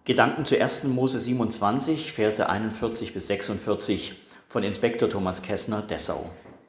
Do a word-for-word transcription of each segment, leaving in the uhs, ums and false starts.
Gedanken zu ersten Mose siebenundzwanzig, Verse einundvierzig bis sechsundvierzig von Inspektor Thomas Kessner, Dessau.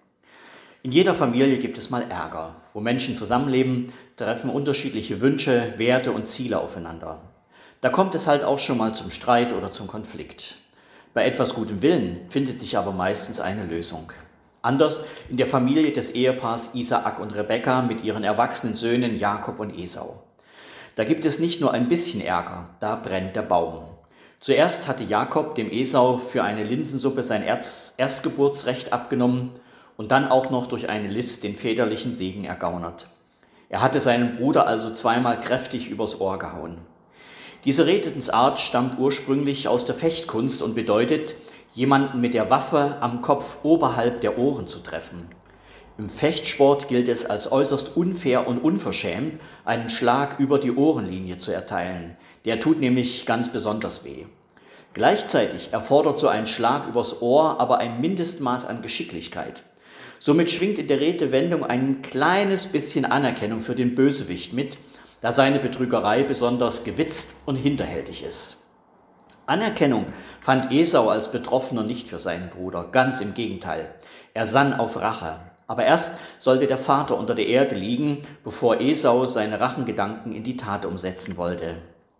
In jeder Familie gibt es mal Ärger. Wo Menschen zusammenleben, treffen unterschiedliche Wünsche, Werte und Ziele aufeinander. Da kommt es halt auch schon mal zum Streit oder zum Konflikt. Bei etwas gutem Willen findet sich aber meistens eine Lösung. Anders in der Familie des Ehepaars Isaak und Rebekka mit ihren erwachsenen Söhnen Jakob und Esau. Da gibt es nicht nur ein bisschen Ärger, da brennt der Baum. Zuerst hatte Jakob dem Esau für eine Linsensuppe sein Erz- Erstgeburtsrecht abgenommen und dann auch noch durch eine List den väterlichen Segen ergaunert. Er hatte seinen Bruder also zweimal kräftig übers Ohr gehauen. Diese Redensart stammt ursprünglich aus der Fechtkunst und bedeutet, jemanden mit der Waffe am Kopf oberhalb der Ohren zu treffen. Im Fechtsport gilt es als äußerst unfair und unverschämt, einen Schlag über die Ohrenlinie zu erteilen. Der tut nämlich ganz besonders weh. Gleichzeitig erfordert so ein Schlag übers Ohr aber ein Mindestmaß an Geschicklichkeit. Somit schwingt in der Redewendung ein kleines bisschen Anerkennung für den Bösewicht mit, da seine Betrügerei besonders gewitzt und hinterhältig ist. Anerkennung fand Esau als Betroffener nicht für seinen Bruder, ganz im Gegenteil. Er sann auf Rache. Aber erst sollte der Vater unter der Erde liegen, bevor Esau seine Rachengedanken in die Tat umsetzen wollte.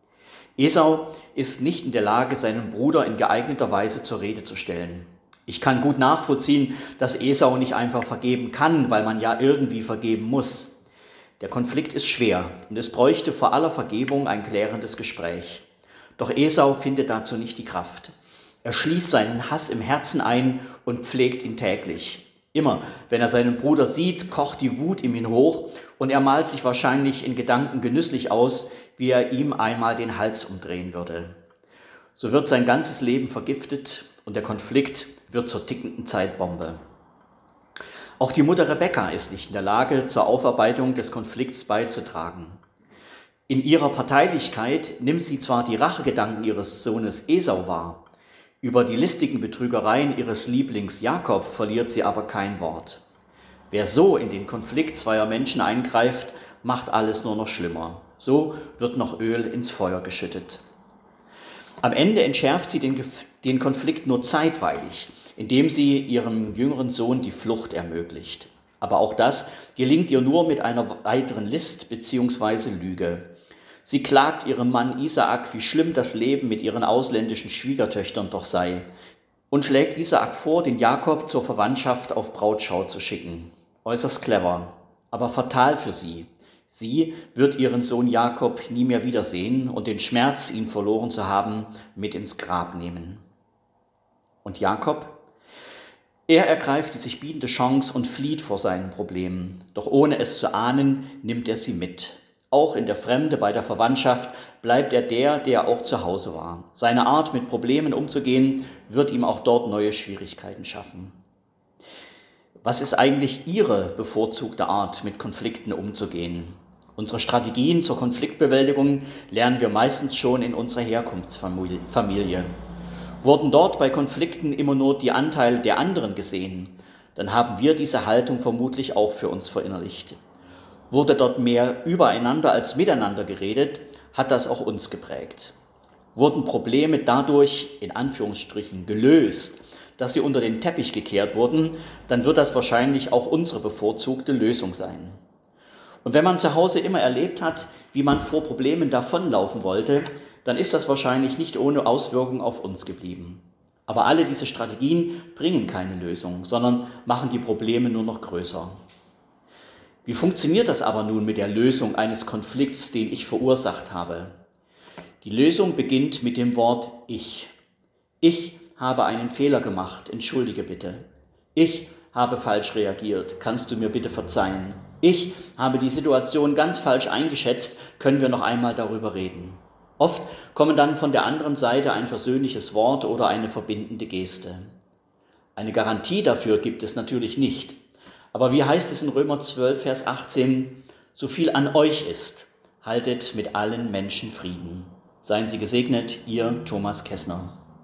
Esau ist nicht in der Lage, seinen Bruder in geeigneter Weise zur Rede zu stellen. Ich kann gut nachvollziehen, dass Esau nicht einfach vergeben kann, weil man ja irgendwie vergeben muss. Der Konflikt ist schwer und es bräuchte vor aller Vergebung ein klärendes Gespräch. Doch Esau findet dazu nicht die Kraft. Er schließt seinen Hass im Herzen ein und pflegt ihn täglich. Immer, wenn er seinen Bruder sieht, kocht die Wut in ihm hoch und er malt sich wahrscheinlich in Gedanken genüsslich aus, wie er ihm einmal den Hals umdrehen würde. So wird sein ganzes Leben vergiftet und der Konflikt wird zur tickenden Zeitbombe. Auch die Mutter Rebekka ist nicht in der Lage, zur Aufarbeitung des Konflikts beizutragen. In ihrer Parteilichkeit nimmt sie zwar die Rachegedanken ihres Sohnes Esau wahr, über die listigen Betrügereien ihres Lieblings Jakob verliert sie aber kein Wort. Wer so in den Konflikt zweier Menschen eingreift, macht alles nur noch schlimmer. So wird noch Öl ins Feuer geschüttet. Am Ende entschärft sie den, den Konflikt nur zeitweilig, indem sie ihrem jüngeren Sohn die Flucht ermöglicht. Aber auch das gelingt ihr nur mit einer weiteren List bzw. Lüge. Sie klagt ihrem Mann Isaak, wie schlimm das Leben mit ihren ausländischen Schwiegertöchtern doch sei, und schlägt Isaak vor, den Jakob zur Verwandtschaft auf Brautschau zu schicken. Äußerst clever, aber fatal für sie. Sie wird ihren Sohn Jakob nie mehr wiedersehen und den Schmerz, ihn verloren zu haben, mit ins Grab nehmen. Und Jakob? Er ergreift die sich bietende Chance und flieht vor seinen Problemen. Doch ohne es zu ahnen, nimmt er sie mit. Auch in der Fremde bei der Verwandtschaft bleibt er der, der auch zu Hause war. Seine Art, mit Problemen umzugehen, wird ihm auch dort neue Schwierigkeiten schaffen. Was ist eigentlich Ihre bevorzugte Art, mit Konflikten umzugehen? Unsere Strategien zur Konfliktbewältigung lernen wir meistens schon in unserer Herkunftsfamilie. Wurden dort bei Konflikten immer nur die Anteile der anderen gesehen, dann haben wir diese Haltung vermutlich auch für uns verinnerlicht. Wurde dort mehr übereinander als miteinander geredet, hat das auch uns geprägt. Wurden Probleme dadurch, in Anführungsstrichen, gelöst, dass sie unter den Teppich gekehrt wurden, dann wird das wahrscheinlich auch unsere bevorzugte Lösung sein. Und wenn man zu Hause immer erlebt hat, wie man vor Problemen davonlaufen wollte, dann ist das wahrscheinlich nicht ohne Auswirkung auf uns geblieben. Aber alle diese Strategien bringen keine Lösung, sondern machen die Probleme nur noch größer. Wie funktioniert das aber nun mit der Lösung eines Konflikts, den ich verursacht habe? Die Lösung beginnt mit dem Wort Ich. Ich habe einen Fehler gemacht, entschuldige bitte. Ich habe falsch reagiert, kannst du mir bitte verzeihen? Ich habe die Situation ganz falsch eingeschätzt, können wir noch einmal darüber reden? Oft kommen dann von der anderen Seite ein versöhnliches Wort oder eine verbindende Geste. Eine Garantie dafür gibt es natürlich nicht. Aber wie heißt es in Römer zwölf, Vers achtzehn, so viel an euch ist, haltet mit allen Menschen Frieden. Seien Sie gesegnet, Ihr Thomas Kessner.